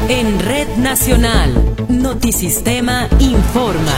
En Red Nacional, Notisistema informa.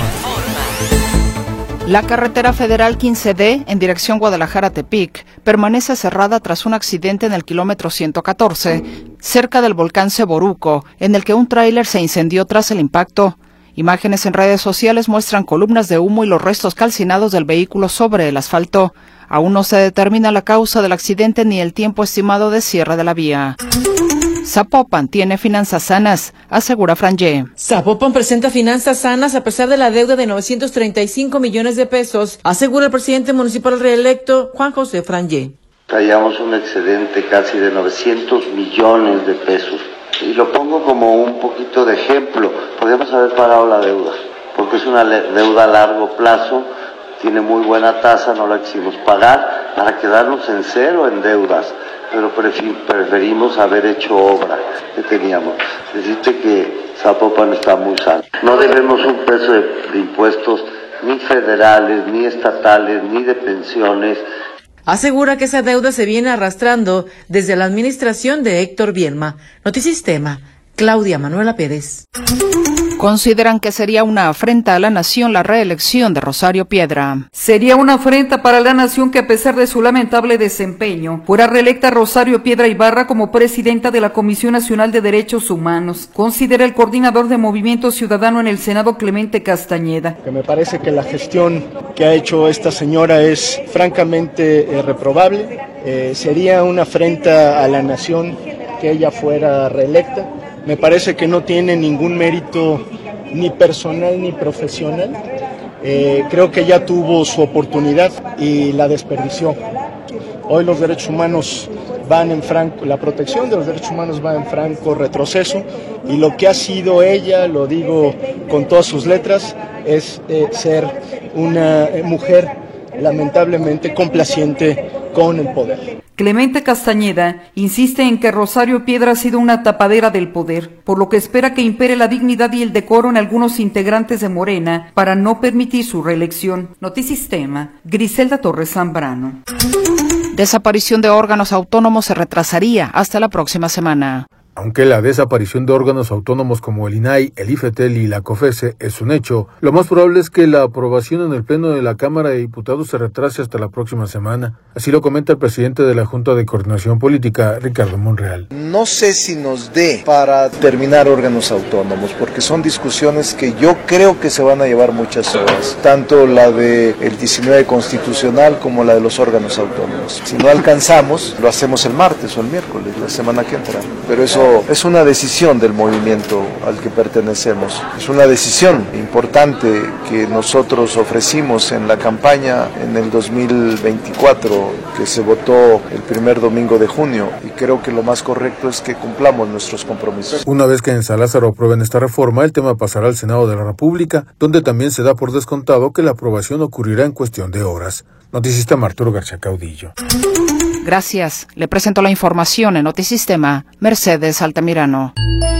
La carretera federal 15D, en dirección Guadalajara-Tepic, permanece cerrada tras un accidente en el kilómetro 114, cerca del volcán Ceboruco, en el que un tráiler se incendió tras el impacto. Imágenes en redes sociales muestran columnas de humo y los restos calcinados del vehículo sobre el asfalto. Aún no se determina la causa del accidente ni el tiempo estimado de cierre de la vía. Zapopan tiene finanzas sanas, asegura Frangé. Zapopan presenta finanzas sanas a pesar de la deuda de 935 millones de pesos, asegura el presidente municipal reelecto Juan José Frangé. Traíamos un excedente casi de 900 millones de pesos. Y lo pongo como un poquito de ejemplo. Podríamos haber pagado la deuda, porque es una deuda a largo plazo, tiene muy buena tasa, no la quisimos pagar para quedarnos en cero en deudas, pero preferimos haber hecho obra que teníamos. Decirte que Zapopan está muy sano. No debemos un peso de impuestos ni federales, ni estatales, ni de pensiones. Asegura que esa deuda se viene arrastrando desde la administración de Héctor Bielma. Notisistema, Claudia Manuela Pérez. Consideran que sería una afrenta a la nación la reelección de Rosario Piedra. Sería una afrenta para la nación que, a pesar de su lamentable desempeño, fuera reelecta Rosario Piedra Ibarra como presidenta de la Comisión Nacional de Derechos Humanos, considera el coordinador de Movimiento Ciudadano en el Senado, Clemente Castañeda. Que me parece que la gestión que ha hecho esta señora es francamente reprobable. Sería una afrenta a la nación que ella fuera reelecta. Me parece que no tiene ningún mérito ni personal ni profesional. Creo que ya tuvo su oportunidad y la desperdició. Hoy los derechos humanos van en franco, la protección de los derechos humanos va en franco retroceso, y lo que ha sido ella, lo digo con todas sus letras, es ser una mujer lamentablemente complaciente con el poder. Clemente Castañeda insiste en que Rosario Piedra ha sido una tapadera del poder, por lo que espera que impere la dignidad y el decoro en algunos integrantes de Morena para no permitir su reelección. Notisistema, Griselda Torres Zambrano. Desaparición de órganos autónomos se retrasaría hasta la próxima semana. Aunque la desaparición de órganos autónomos como el INAI, el IFETEL y la COFESE es un hecho, lo más probable es que la aprobación en el Pleno de la Cámara de Diputados se retrase hasta la próxima semana. Así lo comenta el presidente de la Junta de Coordinación Política, Ricardo Monreal. No sé si nos dé para terminar órganos autónomos, porque son discusiones que yo creo que se van a llevar muchas horas, tanto la del 19 constitucional como la de los órganos autónomos. Si no alcanzamos, lo hacemos el martes o el miércoles, la semana que entra, pero eso es una decisión del movimiento al que pertenecemos. Es una decisión importante que nosotros ofrecimos en la campaña en el 2024, que se votó el primer domingo de junio, y creo que lo más correcto es que cumplamos nuestros compromisos. Una vez que en San Lázaro aprueben esta reforma, el tema pasará al Senado de la República, donde también se da por descontado que la aprobación ocurrirá en cuestión de horas. Notisistema, Arturo García Caudillo. Gracias. Le presento la información en Notisistema, Mercedes Altamirano.